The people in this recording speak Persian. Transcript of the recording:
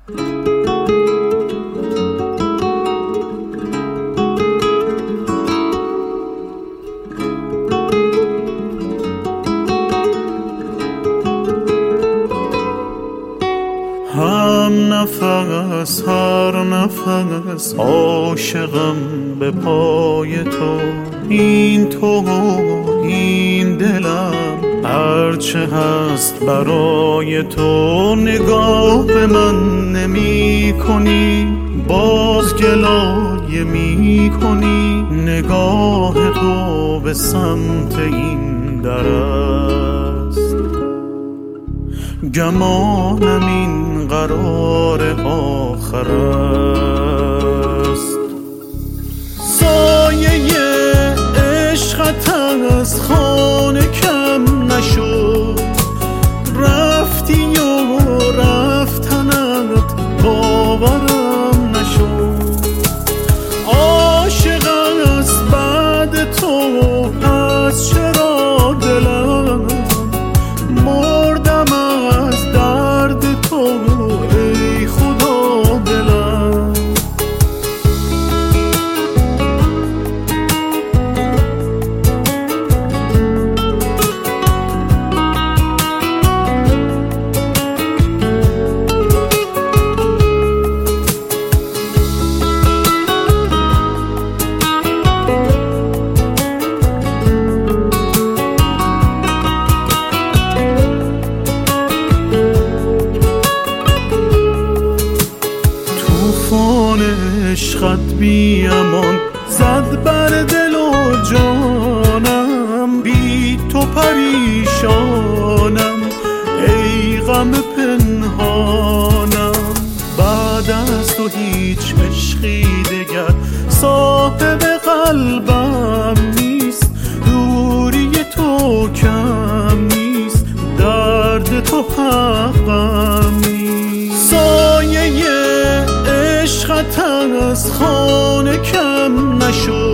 هم نفس هر نفس عاشقم به پای تو، این تو این دلم هرچه هست برای تو. نگاه به من نمی کنی باز گلایه می کنی، نگاه تو به سمت این در است. گمانم این قرار آخر است. سایه عشقت از خانه کم نشد، رفتی و رفتنت باورم نشد. عاشق است بعد تو پس چرا دلم، مردم از درد تو ای خدا دلم. طوفان عشقت بی امان زد بر دل و جانم، بی تو پریشانم ای غم پنهانم. بعد از تو هیچ عشقی دگر صاحب قلبم نیست، دوری تو کم نیست، درد تو حقم نیست. سایه عشقت از خانه کم نشد،